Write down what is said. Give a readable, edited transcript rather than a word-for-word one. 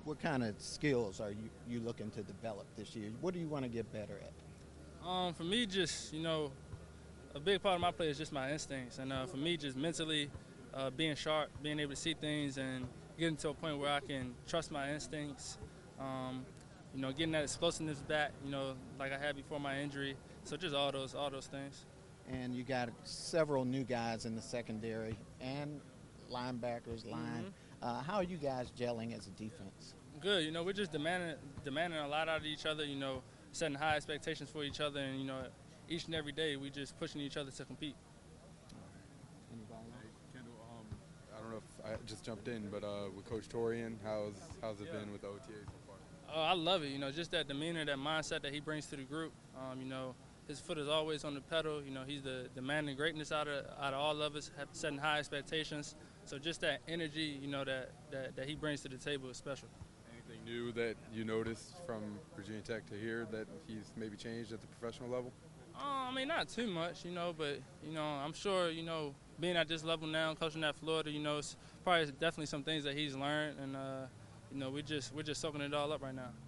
What kind of skills are you looking to develop this year? What do you want to get better at? For me, just a big part of my play is just my instincts, and for me, just mentally being sharp, being able to see things, and getting to a point where I can trust my instincts. Um, getting that explosiveness back, like I had before my injury. So just all those things. And you got several new guys in the secondary and linebackers line. Hmm. How are you guys gelling as a defense? Good. We're just demanding a lot out of each other. Setting high expectations for each other, and each and every day we just pushing each other to compete. Anybody else? Hey, Kendall, I don't know if I just jumped in, but with Coach Torian, how's it been with the OTA so far? Oh, I love it. Just that demeanor, that mindset that he brings to the group. His foot is always on the pedal. He's the demanding greatness out of all of us, setting high expectations. So just that energy, that he brings to the table is special. Anything new that you noticed from Virginia Tech to here that he's maybe changed at the professional level? Not too much, but I'm sure, being at this level now, coaching at Florida, it's probably definitely some things that he's learned, and we're just soaking it all up right now.